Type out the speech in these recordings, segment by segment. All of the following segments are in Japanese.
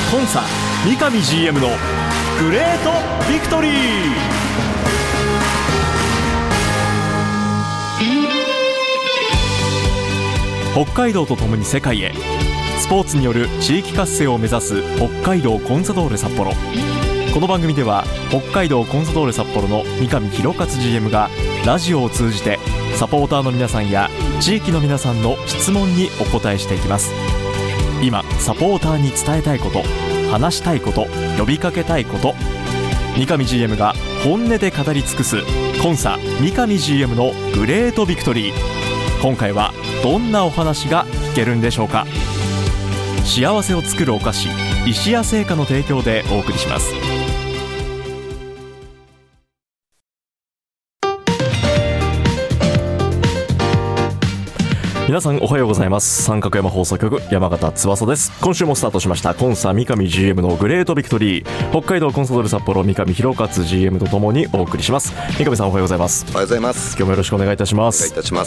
コンサ三上 GM のグレートビクトリー。北海道とともに世界へ、スポーツによる地域活性を目指す北海道コンサドーレ札幌。この番組では北海道コンサドーレ札幌の三上弘勝 GM がラジオを通じてサポーターの皆さんや地域の皆さんの質問にお答えしていきます。今サポーターに伝えたいこと、話したいこと、呼びかけたいこと、三上 GM が本音で語り尽くすコンサ三上 GM のグレートビクトリー。今回はどんなお話が聞けるんでしょうか。幸せを作るお菓子、石屋製菓の提供でお送りします。皆さんおはようございます。三角山放送局山形翼です。今週もスタートしましたコンサ三上 GM のグレートビクトリー。北海道コンサドーレ札幌三上弘勝 GM とともにお送りします。三上さんおはようございます。 おはようございます。 今日もよろしくお願いいたします。 お願いいたします。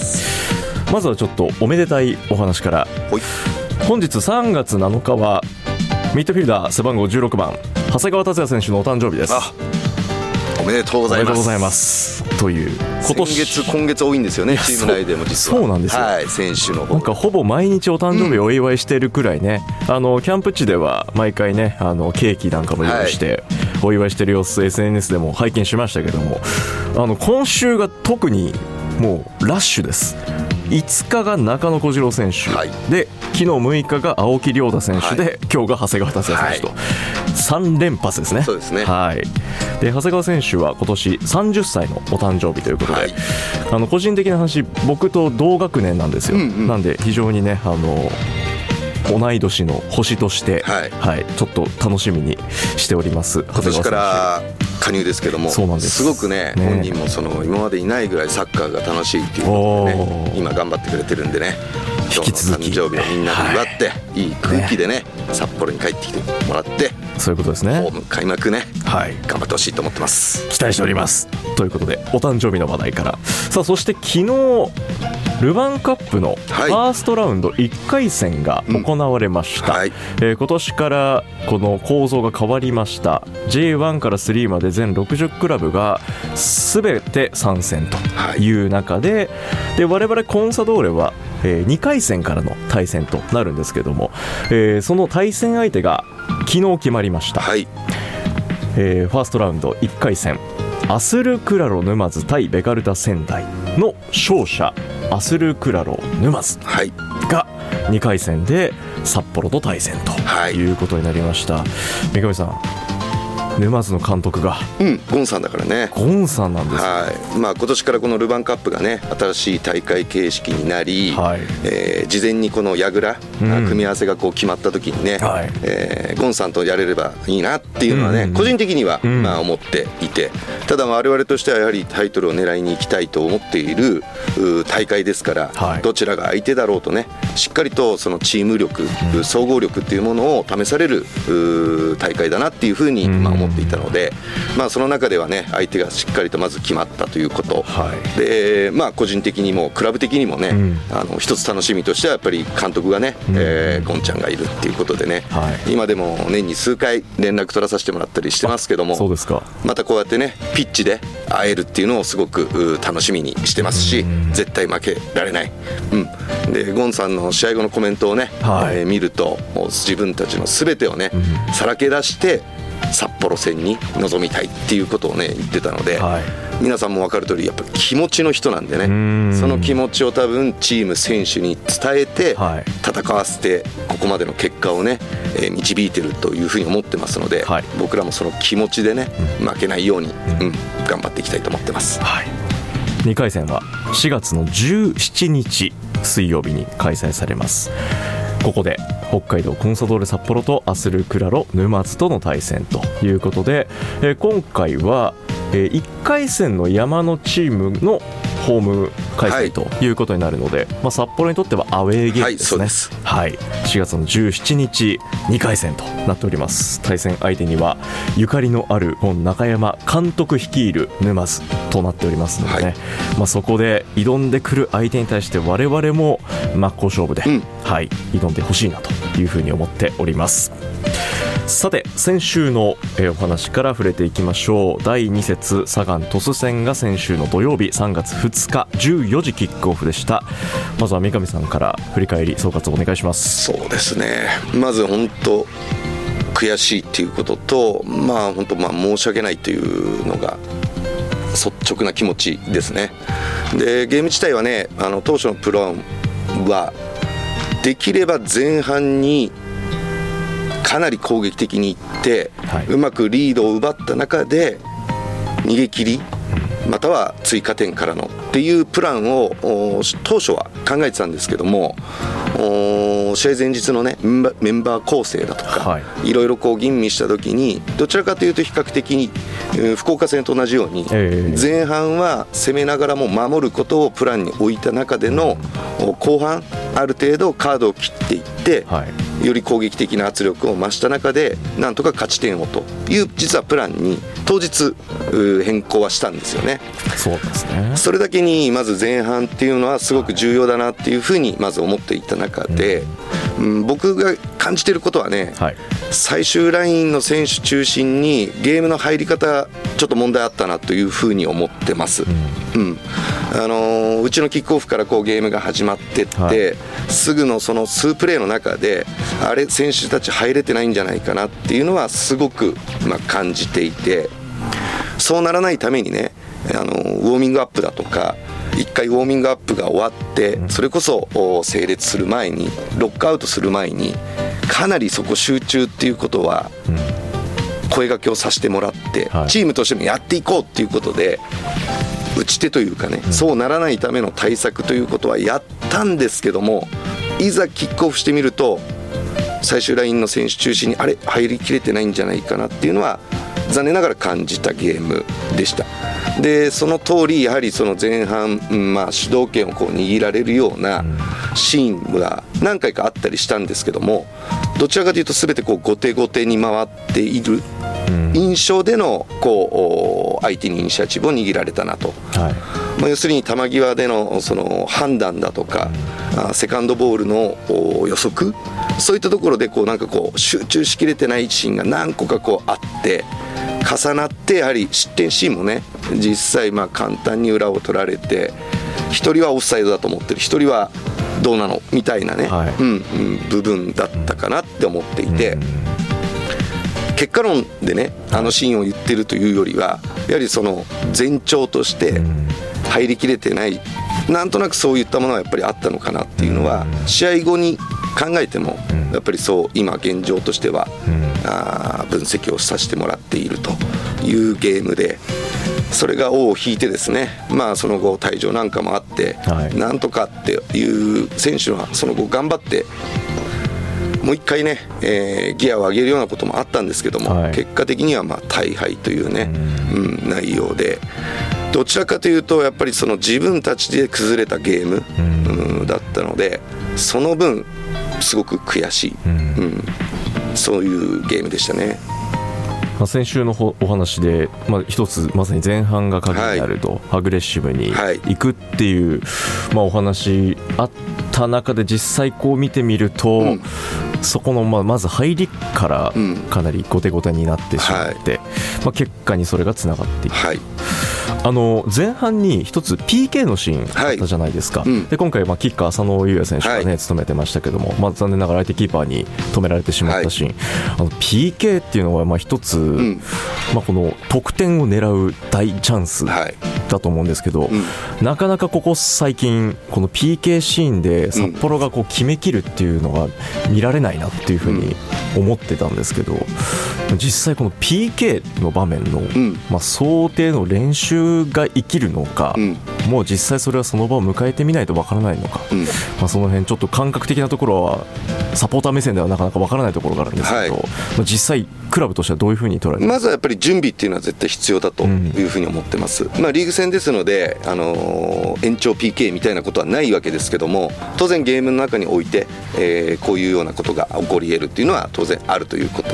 まずはちょっとおめでたいお話から。本日3月7日はミッドフィルダー背番号16番長谷川達也選手のお誕生日です。 おめでとうございます。 おめでとうございます。という今月多いんですよね、チーム内でも実は。 そうなんですよ、 はい、選手の方なんかほぼ毎日お誕生日をお祝いしているくらいね、キャンプ地では毎回ねケーキなんかも用意してお祝いしている様子、SNS でも拝見しましたけども、今週が特にもうラッシュです。5日が中野小次郎選手、で昨日6日が青木亮太選手で、今日が長谷川達也選手と、3連発ですね。 そうですね。 で長谷川選手は今年30歳のお誕生日ということで、個人的な話、僕と同学年なんですよ。なんで非常にね同い年の星として、ちょっと楽しみにしております。 今年から加入ですけども、すごくね本人も今までいないぐらいサッカーが楽しいっていうことでね、今頑張ってくれてるんでね、今日の誕生日をみんなで祝って、いい空気でね札幌に帰ってきてもらって、 そういうことですね。 ホーム開幕ね、頑張ってほしいと思ってます。 期待しております。ということでお誕生日の話題から。さあそして昨日ルヴァンカップのファーストラウンド1回戦が行われました。今年からこの構造が変わりました。 J1 から3まで全60クラブが全て参戦という中で、我々コンサドーレは2回戦からの対戦となるんですけども、その対戦相手が昨日決まりました。ファーストラウンド1回戦、アスルクラロ沼津対ベガルタ仙台の勝者アスルクラロ沼津が2回戦で札幌と対戦ということになりました。三上さん、沼津の監督が、 ゴンさんだからね。 ゴンさんなんです。 今年からこのルヴァンカップがね新しい大会形式になり、事前にこの矢倉、組み合わせがこう決まった時にね、ゴンさんとやれればいいなっていうのはね、個人的には思っていて、ただ我々としてはやはりタイトルを狙いに行きたいと思っている大会ですから、どちらが相手だろうとね、しっかりとそのチーム力、総合力っていうものを試される大会だなっていうふうに思っていたので、その中ではね相手がしっかりとまず決まったということ、で個人的にもクラブ的にもね、一つ楽しみとしてはやっぱり監督がね、ゴンちゃんがいるっていうことでね、今でも年に数回連絡取らさせてもらったりしてますけども、 そうですか。 またこうやってねピッチで会えるっていうのをすごく楽しみにしてますし、絶対負けられない。でゴンさんの試合後のコメントをね、見るともう自分たちの全てをね、さらけ出して札幌戦に臨みたいっていうことをね言ってたので、皆さんも分かる通りやっぱ気持ちの人なんでね、その気持ちを多分チーム選手に伝えて戦わせてここまでの結果をね、導いてるというふうに思ってますので、僕らもその気持ちでね負けないように、頑張っていきたいと思ってます。 2回戦は4月の17日水曜日に開催されます。ここで北海道コンサドーレ札幌とアスルクラロ沼津との対戦ということで、今回は1回戦の山のチームのホーム開催ということになるので、札幌にとってはアウェーゲームですね。4月の17日2回戦となっております。対戦相手にはゆかりのある本中山監督率いる沼津となっておりますのでね、そこで挑んでくる相手に対して我々も真っ向勝負で、挑んでほしいなというふうに思っております。 さて先週のお話から触れていきましょう。第2節サガン鳥栖戦が先週の土曜日3月2日14時キックオフでした。まずは三上さんから振り返り総括をお願いします。 そうですね、まず本当悔しいっていうことと、本当申し訳ないというのが率直な気持ちですね。でゲーム自体はね、当初のプランはできれば前半にかなり攻撃的にいって、うまくリードを奪った中で逃げ切りまたは追加点からのっていうプランを当初は考えてたんですけども、試合前日のねメンバー構成だとか、いろいろ吟味した時にどちらかというと比較的に福岡戦と同じように前半は攻めながらも守ることをプランに置いた中での後半ある程度カードを切っていって、より攻撃的な圧力を増した中でなんとか勝ち点をという実はプランに当日変更はしたんですよね。 そうですね。 それだけにまず前半っていうのはすごく重要だなっていうふうにまず思っていた中で、僕が感じていることはね、最終ラインの選手中心にゲームの入り方ちょっと問題あったなというふうに思ってます。うちのキックオフからゲームが始まってって、すぐのその数プレーの中であれ選手たち入れてないんじゃないかなっていうのはすごく感じていて、そうならないためにねウォーミングアップだとか一回ウォーミングアップが終わってそれこそ整列する前にロックアウトする前にかなりそこ集中っていうことは声掛けをさせてもらってチームとしてもやっていこうっていうことで打ち手というかね、そうならないための対策ということはやったんですけども、いざキックオフしてみると最終ラインの選手中心にあれ入りきれてないんじゃないかなっていうのは残念ながら感じたゲームでした。でその通りやはりその前半、主導権を握られるようなシーンが何回かあったりしたんですけども、どちらかというと全て後手後手に回っている印象での相手にイニシアチブを握られたなと、要するに球際でのその判断だとか、セカンドボールの予測、そういったところで集中しきれてないシーンが何個かあって重なって、やはり失点シーンもね実際簡単に裏を取られて、1人はオフサイドだと思ってる、1人はどうなのみたいなね、部分だったかなって思っていて、結果論でねシーンを言ってるというよりはやはりその前兆として入りきれてない、なんとなくそういったものはやっぱりあったのかなっていうのは試合後に考えてもやっぱりそう今現状としては分析をさせてもらっているというゲームで、それが尾を引いてですね、その後退場なんかもあってなんとかっていう選手はその後頑張ってもう一回ね、ギアを上げるようなこともあったんですけども、結果的には大敗というね、内容で、どちらかというとやっぱりその自分たちで崩れたゲーム、だったので、その分すごく悔しい、そういうゲームでしたね。 先週のお話で、一つまさに前半が鍵になると、アグレッシブに行くっていう、お話あった中で実際見てみると、そこのまず入りからかなり後手後手になってしまって、結果にそれがつながっていく、前半に一つ PK のシーンあったじゃないですか、で今回キッカー浅野雄也選手が務めてましたけども、残念ながら相手キーパーに止められてしまったシーン、PK っていうのは一つ、この得点を狙う大チャンスだと思うんですけど、なかなかここ最近この PK シーンで札幌が決めきるっていうのが見られないなっていうふうに思ってたんですけど、実際この PK の場面の、想定の練習が生きるのか、もう実際それはその場を迎えてみないとわからないのか、その辺ちょっと感覚的なところはサポーター目線ではなかなかわからないところがあるんですけど、実際クラブとしてはどういうふうに捉えてますか？ まずはやっぱり準備っていうのは絶対必要だというふうに思ってます、リーグ戦ですので、延長 PK みたいなことはないわけですけども、当然ゲームの中において、こういうようなことが起こり得るっていうのは当然あるということ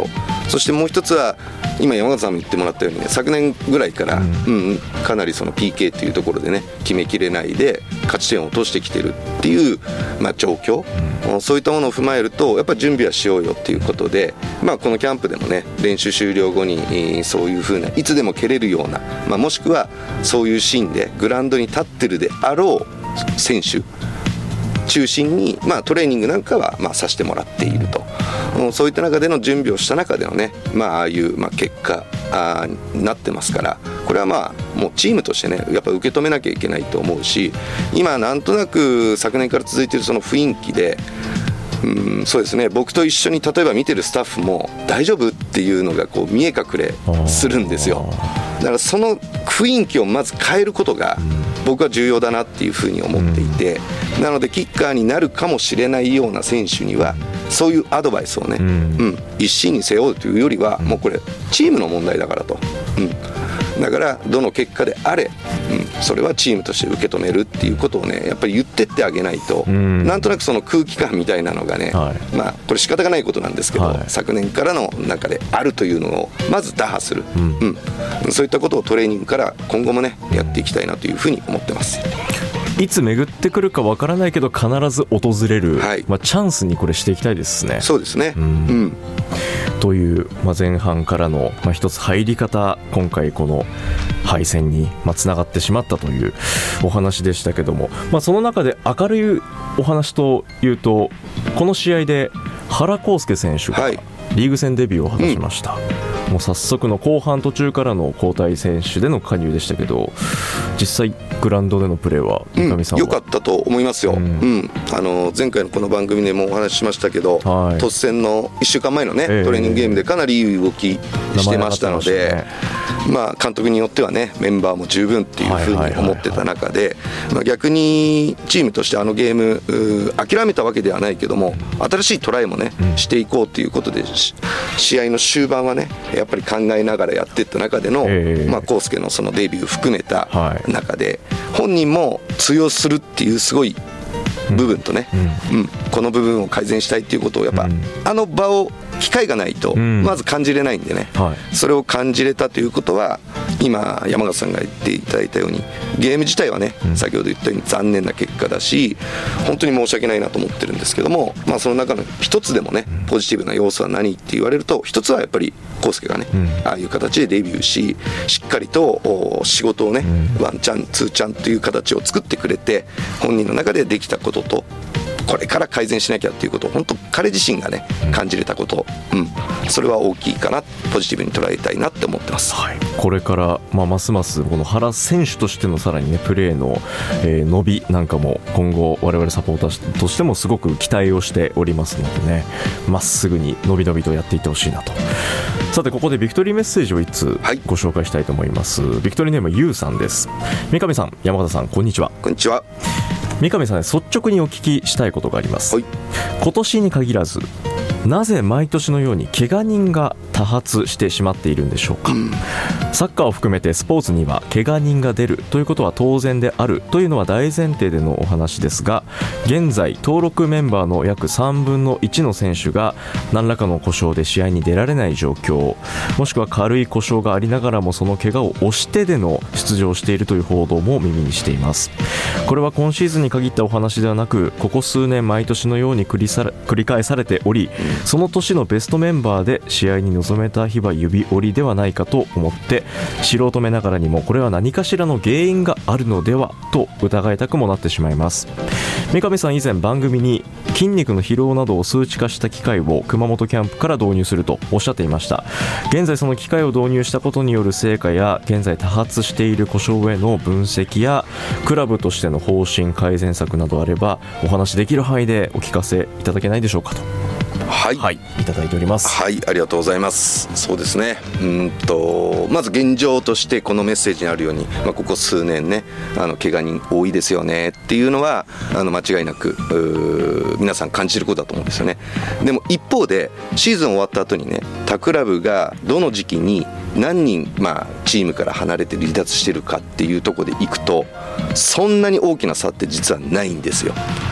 そしてもう一つは今山形さんも言ってもらったようにね、昨年ぐらいから、かなりその PK っていうところでね決めきれないで勝ち点を落としてきてるっていう、状況、そういったものを踏まえるとやっぱり準備はしようよっていうことで、このキャンプでもね練習終了後に、そういう風ないつでも蹴れるような、もしくはそういうシーンでグラウンドに立ってるであろう選手中心に、トレーニングなんかはさせてもらっていると、そういった中での準備をした中でのね、ああいう、結果になってますから、これはもうチームとしてねやっぱ受け止めなきゃいけないと思うし、今なんとなく昨年から続いているその雰囲気で、そうですね、僕と一緒に例えば見てるスタッフも大丈夫っていうのがこう見え隠れするんですよ。だからその雰囲気をまず変えることが僕は重要だなっていうふうに思っていて、なのでキッカーになるかもしれないような選手にはそういうアドバイスをね、一身に背負うというよりはもうこれチームの問題だからと、だからどの結果であれ、それはチームとして受け止めるっていうことをねやっぱり言ってってあげないと、なんとなくその空気感みたいなのがね、これ仕方がないことなんですけど、昨年からの中であるというのをまず打破する、そういったことをトレーニングから今後もねやっていきたいなというふうに思ってます。 いつ巡ってくるかわからないけど必ず訪れる、チャンスにこれしていきたいですね。 そうですね、 という、前半からの、一つ入り方、今回この敗戦につながってしまったというお話でしたけども、その中で明るいお話というと、この試合で原康介選手がリーグ戦デビューを果たしました。もう早速の後半途中からの交代選手での加入でしたけど、実際グラウンドでのプレーは三上さんは、 良かったと思いますよ。前回のこの番組でもお話ししましたけど、突戦の1週間前のね、トレーニングゲームでかなりいい動きしてましたので、監督によってはねメンバーも十分っていうふうに思ってた中で、逆にチームとしてあのゲーム諦めたわけではないけども、新しいトライもねしていこうということで、試合の終盤はねやっぱり考えながらやっていった中での康介のそのデビュー含めた中で、本人も通用するっていうすごい部分とね、この部分を改善したいっていうことをやっぱ、あの場を機会がないとまず感じれないんでね、それを感じれたということは、今山形さんが言っていただいたようにゲーム自体はね、先ほど言ったように残念な結果だし、本当に申し訳ないなと思ってるんですけども、その中の一つでもねポジティブな要素は何って言われると、一つはやっぱり康介がね、ああいう形でデビューし、しっかりと仕事をね、ワンチャンツーチャンという形を作ってくれて、本人の中でできたこととこれから改善しなきゃっていうことを本当彼自身がね感じれたこと、それは大きいかな、ポジティブに捉えたいなって思ってます。 これから、ますますこの原選手としてのさらにねプレーの、伸びなんかも今後我々サポーターとしてもすごく期待をしておりますのでね、まっすぐに伸び伸びとやっていってほしいなと。さてここでビクトリーメッセージを1通ご紹介したいと思います。ビクトリーネームゆうさんです。三上さん、山形さん、こんにちは。 こんにちは。 三上さん、率直にお聞きしたいことがあります。今年に限らずなぜ毎年のように怪我人が多発してしまっているんでしょうか。サッカーを含めてスポーツには怪我人が出るということは当然であるというのは大前提でのお話ですが、現在登録メンバーの約3分の1の選手が何らかの故障で試合に出られない状況、もしくは軽い故障がありながらもその怪我を押してでの出場しているという報道も耳にしています。これは今シーズンに限ったお話ではなく、ここ数年毎年のように繰り返されており、その年のベストメンバーで試合に臨めた日は指折りではないかと思って、素人目ながらにもこれは何かしらの原因があるのではと疑いたくもなってしまいます。三上さん、以前番組に筋肉の疲労などを数値化した機械を熊本キャンプから導入するとおっしゃっていました。現在その機械を導入したことによる成果や現在多発している故障への分析やクラブとしての方針改善策などあればお話できる範囲でお聞かせいただけないでしょうかと。いただいております。 ありがとうございます。そうですね、まず現状としてこのメッセージにあるように、ここ数年ね怪我人多いですよねっていうのは間違いなく皆さん感じることだと思うんですよね。でも一方でシーズン終わった後にね、他クラブがどの時期に何人、チームから離れて離脱してるかっていうところでいくと、そんなに大きな差って実はないんですよ。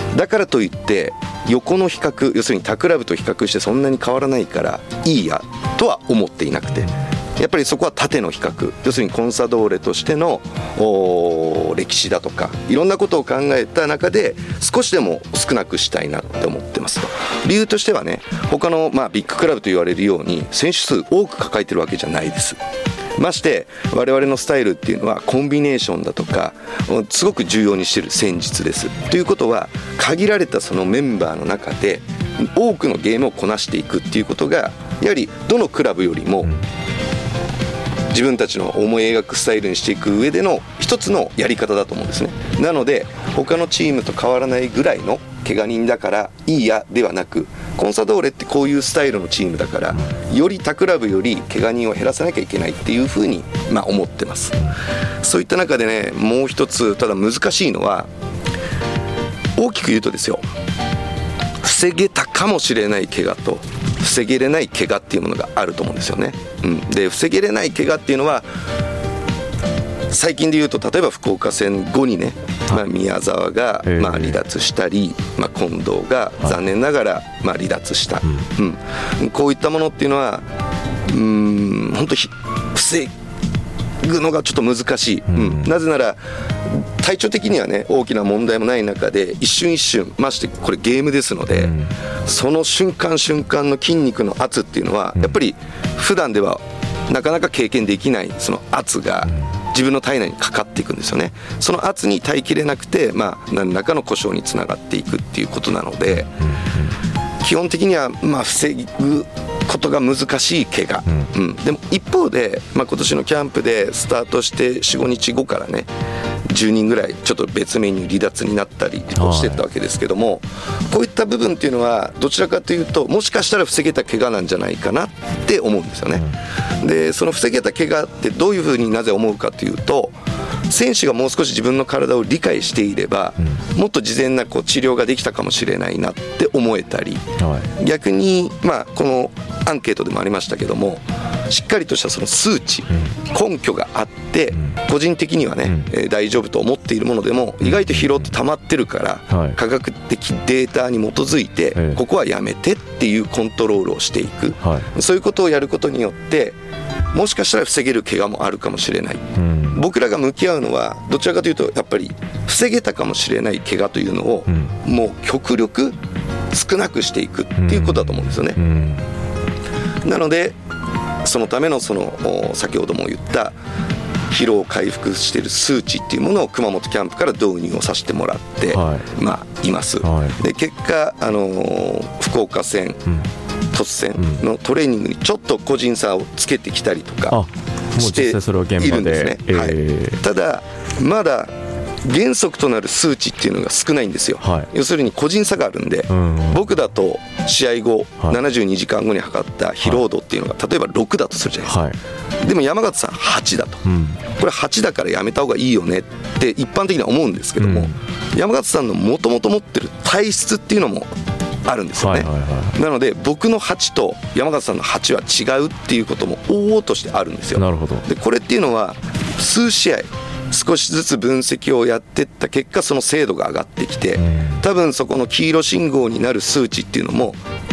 だからといって横の比較、要するに他クラブと比較してそんなに変わらないからいいやとは思っていなくて、やっぱりそこは縦の比較、要するにコンサドーレとしての歴史だとかいろんなことを考えた中で少しでも少なくしたいなって思ってますと。理由としてはね、他のビッグクラブと言われるように選手数多く抱えてるわけじゃないです。まして我々のスタイルっていうのはコンビネーションだとかすごく重要にしている戦術です。ということは限られたそのメンバーの中で多くのゲームをこなしていくっていうことがやはりどのクラブよりも自分たちの思い描くスタイルにしていく上での一つのやり方だと思うんですね。なので他のチームと変わらないぐらいの怪我人だからいいやではなく、コンサドーレってこういうスタイルのチームだからより他クラブより怪我人を減らさなきゃいけないっていうふうに思ってます。そういった中でね、もう一つただ難しいのは、大きく言うとですよ、防げたかもしれない怪我と防げれない怪我っていうものがあると思うんですよね。で防げれない怪我っていうのは最近で言うと、例えば福岡戦後にね、宮澤が離脱したり、近藤が残念ながら離脱した、こういったものっていうのは本当防ぐのがちょっと難しい、なぜなら体調的にはね大きな問題もない中で一瞬一瞬、ましてこれゲームですので、その瞬間瞬間の筋肉の圧っていうのはやっぱり普段ではなかなか経験できないその圧が自分の体内にかかっていくんですよね。その圧に耐えきれなくて、何らかの故障につながっていくっていうことなので、基本的には防ぐことが難しい怪我、でも一方で、今年のキャンプでスタートして 4,5 日後からね10人ぐらいちょっと別メニュー離脱になったりしてったわけですけども、こういった部分っていうのはどちらかというともしかしたら防げた怪我なんじゃないかなって思うんですよね。でその防げた怪我ってどういうふうになぜ思うかというと、選手がもう少し自分の体を理解していればもっと事前な治療ができたかもしれないなって思えたり、逆にこのアンケートでもありましたけども、しっかりとしたその数値、根拠があって個人的にはね、大丈夫と思っているものでも意外と疲労って溜まってるから、科学的データに基づいてここはやめてっていうコントロールをしていく、そういうことをやることによってもしかしたら防げる怪我もあるかもしれない、僕らが向き合うのはどちらかというとやっぱり防げたかもしれない怪我というのをもう極力少なくしていくっていうことだと思うんですよね。なのでそのための先ほども言った疲労回復している数値っていうものを熊本キャンプから導入をさせてもらって、います。で結果福岡戦、突戦のトレーニングにちょっと個人差をつけてきたりとかしているんですね。ただまだ原則となる数値っていうのが少ないんですよ。要するに個人差があるんで、僕だと試合後、72時間後に測った疲労度っていうのが例えば6だとするじゃないですか。でも山形さん8だと、これ8だからやめた方がいいよねって一般的には思うんですけども、山形さんのもともと持ってる体質っていうのもあるんですよね。なので僕の8と山形さんの8は違うっていうことも往々としてあるんですよ。でこれっていうのは数試合少しずつ分析をやっていった結果その精度が上がってきて、多分そこの黄色信号になる数値っていうのも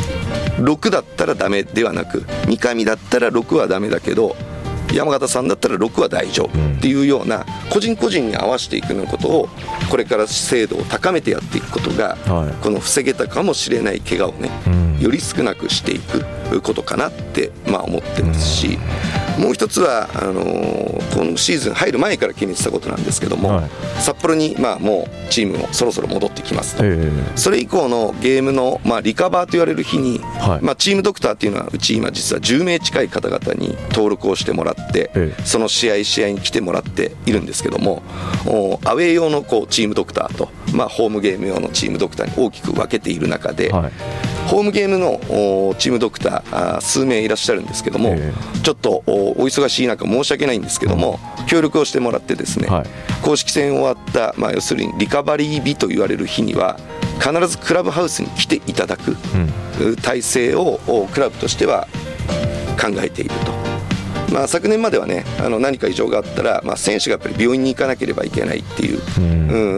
6だったらダメではなく、三上だったら6はダメだけど山形さんだったら6は大丈夫っていうような個人個人に合わせていくようなことをこれから精度を高めてやっていくことが、この防げたかもしれない怪我をねより少なくしていくことかなって思ってますし、もう一つは今シーズン入る前から決めてたことなんですけども、札幌にもうチームもそろそろ戻ってきますと、それ以降のゲームのリカバーと言われる日に、チームドクターっていうのはうち今実は10名近い方々に登録をしてもらって、その試合に来てもらっているんですけども、アウェー用のチームドクターと、ホームゲーム用のチームドクターに大きく分けている中で、ホームゲームのチームドクター数名いらっしゃるんですけども、ちょっとお忙しい中申し訳ないんですけども、協力をしてもらってですね、公式戦終わった、要するにリカバリー日と言われる日には必ずクラブハウスに来ていただく体制をクラブとしては考えていると。 昨年まではね何か異常があったら、選手がやっぱり病院に行かなければいけないっていう、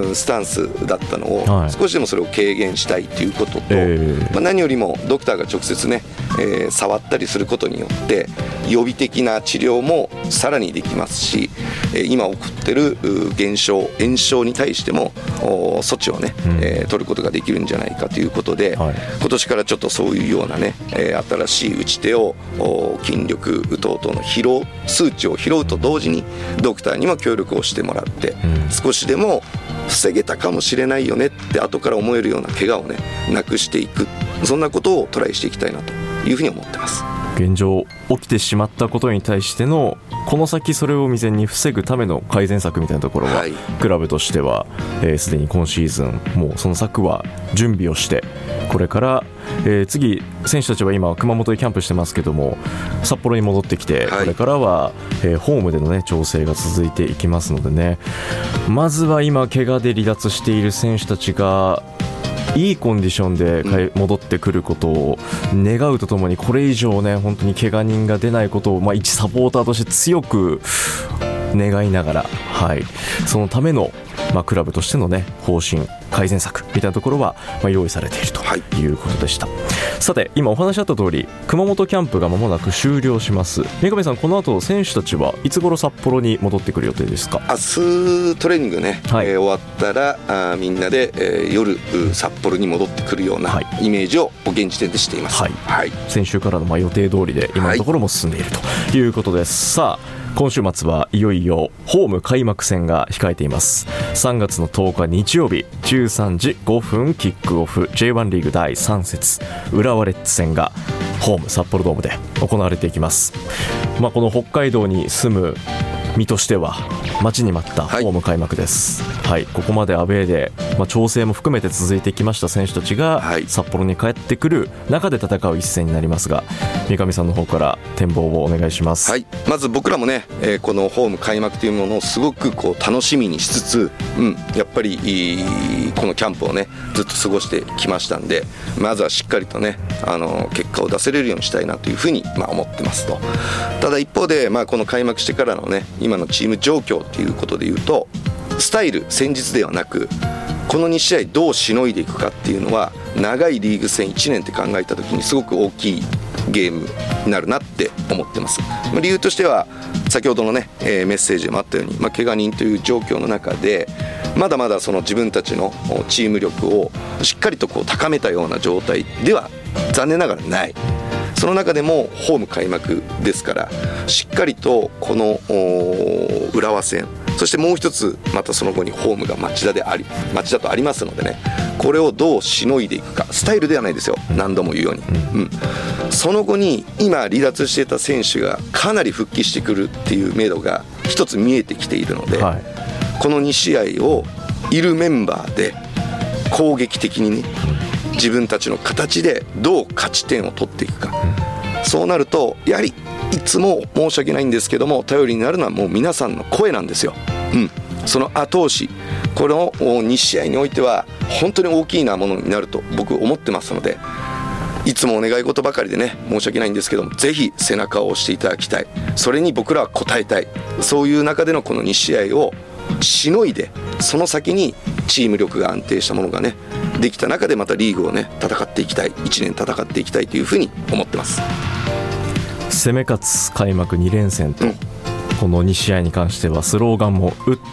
スタンスだったのを、少しでもそれを軽減したいということと、何よりもドクターが直接ね、触ったりすることによって予備的な治療もさらにできますし、今起こってる炎症に対しても措置をね、取ることができるんじゃないかということで、今年からちょっとそういうようなね、新しい打ち手を筋力等々の数値を拾うと同時にドクターにも協力をしてもらって、少しでも防げたかもしれないよねって後から思えるような怪我をねなくしていく、そんなことをトライしていきたいなというふうに思ってます。 現状起きてしまったことに対してのこの先それを未然に防ぐための改善策みたいなところは、クラブとしてはすでに今シーズンもうその策は準備をして、これから、次選手たちは今熊本でキャンプしてますけども札幌に戻ってきて、これからは、ホームでの、ね、調整が続いていきますのでね、まずは今怪我で離脱している選手たちがいいコンディションで戻ってくることを願うとともに、これ以上ね本当に怪我人が出ないことを、一サポーターとして強く願いながら、そのための、クラブとしてのね方針改善策みたいなところは、用意されているということでした。さて今お話あった通り熊本キャンプが間もなく終了します。三上さん、この後選手たちはいつ頃札幌に戻ってくる予定ですか？ 明日トレーニングね、終わったらみんなで、夜札幌に戻ってくるようなイメージを現時点でしています。 先週からの予定通りで今のところも進んでいるということです。さあ今週末はいよいよホーム開幕戦が控えています。3月の10日日曜日13時5分キックオフ、 J1 リーグ第3節浦和レッズ戦がホーム札幌ドームで行われていきます。この北海道に住む身としては待ちに待ったホーム開幕です。ここまでアウェーで、調整も含めて続いてきました選手たちが札幌に帰ってくる中で戦う一戦になりますが、三上さんの方から展望をお願いします。 まず僕らもね、このホーム開幕というものをすごく楽しみにしつつ、やっぱりこのキャンプをねずっと過ごしてきましたんで、まずはしっかりとね結果を出せれるようにしたいなというふうに思ってますと。ただ一方で、この開幕してからのね今のチーム状況ということでいうと、スタイル戦術ではなくこの2試合どうしのいでいくかっていうのは長いリーグ戦1年って考えた時にすごく大きいゲームになるなって思ってます。理由としては先ほどのね、メッセージでもあったように、怪我人という状況の中でまだまだその自分たちのチーム力をしっかりと高めたような状態では残念ながらない。その中でもホーム開幕ですから、しっかりとこの浦和戦、そしてもう一つまたその後にホームが町田とありますのでね、これをどうしのいでいくか、スタイルではないですよ、何度も言うように、その後に今離脱していた選手がかなり復帰してくるっていう目処が一つ見えてきているので、この2試合をいるメンバーで攻撃的にね自分たちの形でどう勝ち点を取っていくか、そうなるとやはりいつも申し訳ないんですけども頼りになるのはもう皆さんの声なんですよ。その後押し、この2試合においては本当に大きなものになると僕思ってますので、いつもお願い事ばかりでね申し訳ないんですけども、ぜひ背中を押していただきたい。それに僕らは応えたい。そういう中でのこの2試合をしのいで、その先にチーム力が安定したものがねできた中でまたリーグをね戦っていきたい、1年戦っていきたいというふうに思ってます。 攻め勝つ開幕2連戦と、この2試合に関してはスローガンも打って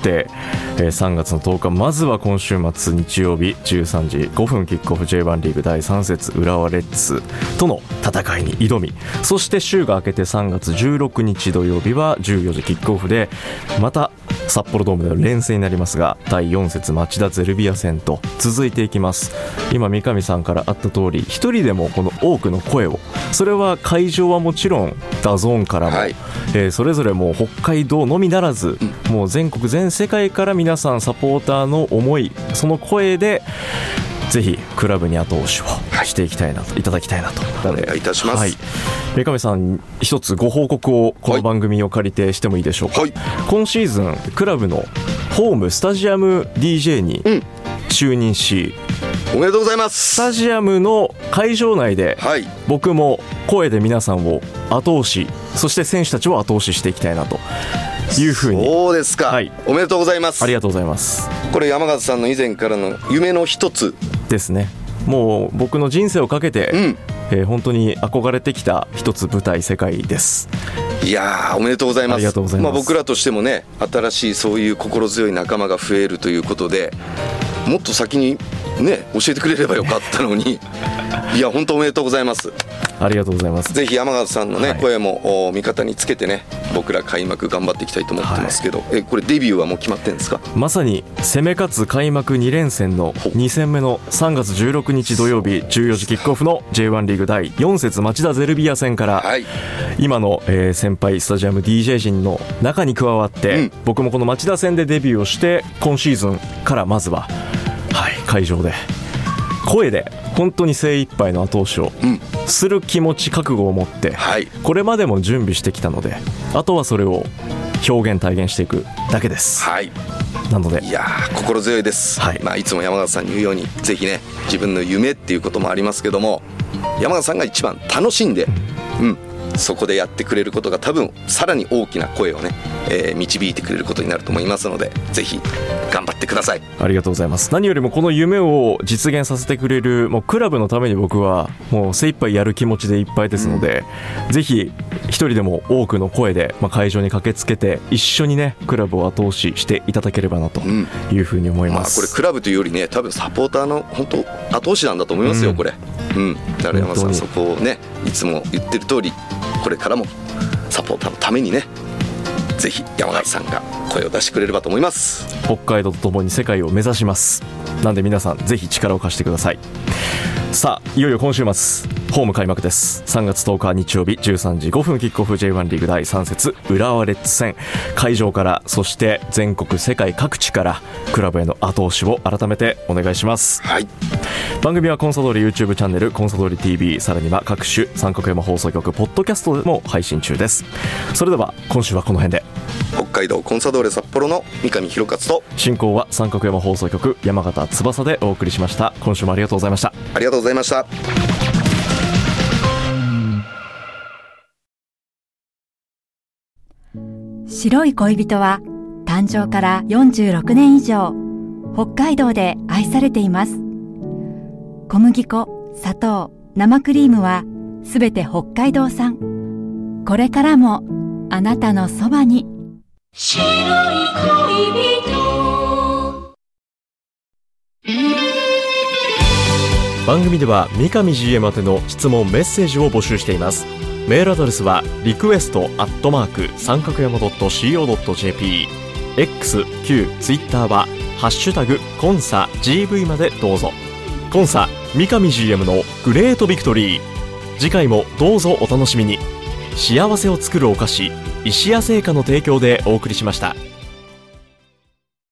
、3月の10日まずは今週末日曜日13時5分キックオフ J1 リーグ第3節浦和レッズとの戦いに挑み、そして週が明けて3月16日土曜日は14時キックオフでまた札幌ドームでの連戦になりますが、第4節町田ゼルビア戦と続いていきます。今三上さんからあった通り、一人でもこの多くの声を、それは会場はもちろんダゾーンからも、それぞれもう北海道のみならず、もう全国全世界から皆さんサポーターの思い、その声でぜひクラブに後押しをしていきたいなと、いただきたいなとお願いいたします。 三上さん、一つご報告をこの番組を借りてしてもいいでしょうか。今シーズンクラブのホームスタジアム DJ に就任し、 おめでとうございます。 スタジアムの会場内で、僕も声で皆さんを後押し、そして選手たちを後押ししていきたいなというふうに。 そうですか、おめでとうございます。 ありがとうございます。 これ山形さんの以前からの夢の一つですね。もう僕の人生をかけて、本当に憧れてきた一つ舞台世界です。 いやー、おめでとうございます。 ありがとうございます。 僕らとしてもね、新しいそういう心強い仲間が増えるということで、もっと先にね教えてくれればよかったのにいや本当おめでとうございます。 ありがとうございます。 ぜひ山形さんのね、声も味方につけてね、僕ら開幕頑張っていきたいと思ってますけど、これデビューはもう決まってるんですか？ まさに攻め勝つ開幕2連戦の2戦目の3月16日土曜日14時キックオフの J1 リーグ第4節町田ゼルビア戦から、今の、先輩スタジアム DJ 陣の中に加わって、僕もこの町田戦でデビューをして、今シーズンからまずは、会場で声で本当に精一杯の後押しをする気持ち、覚悟を持って、これまでも準備してきたので、あとはそれを表現体現していくだけです。なのでいやー心強いです。いつも山形さんに言うように、ぜひね自分の夢っていうこともありますけども、山形さんが一番楽しんで、そこでやってくれることが多分さらに大きな声をね、導いてくれることになると思いますので、ぜひ頑張ってください。 ありがとうございます。何よりもこの夢を実現させてくれる、もうクラブのために僕はもう精一杯やる気持ちでいっぱいですので、ぜひ一人でも多くの声で、会場に駆けつけて一緒にねクラブを後押ししていただければなというふうに思います。 これクラブというよりね、多分サポーターの本当後押しなんだと思いますよ、これ。だから山田さん、そこをねいつも言ってる通り、これからもサポーターのためにね、ぜひ山形さんが声を出してくれればと思います。 北海道とともに世界を目指します。なんで皆さんぜひ力を貸してください。さあいよいよ今週末ホーム開幕です。3月10日日曜日13時5分キックオフ、 J1 リーグ第3節浦和レッズ戦、会場からそして全国世界各地からクラブへの後押しを改めてお願いします。番組はコンサドーレ YouTube チャンネル、コンサドーレ TV、 さらには各種三角山放送局ポッドキャストでも配信中です。それでは今週はこの辺で。 北海道コンサドーレ札幌の三上博勝と、 進行は三角山放送局山形翼でお送りしました。今週もありがとうございました。 ありがとうございました。 白い恋人は誕生から46年以上北海道で愛されています。小麦粉、砂糖、生クリームはすべて北海道産。これからもあなたのそばに。白い恋人。 番組では三上 GM 宛ての質問メッセージを募集しています。メールアドレスはrequest@ 三角山 .co.jp、 X、旧 Twitter はハッシュタグコンサ GV までどうぞ。コンサ三上 GM のグレートビクトリー。次回もどうぞお楽しみに。幸せを作るお菓子石屋製菓の提供でお送りしました。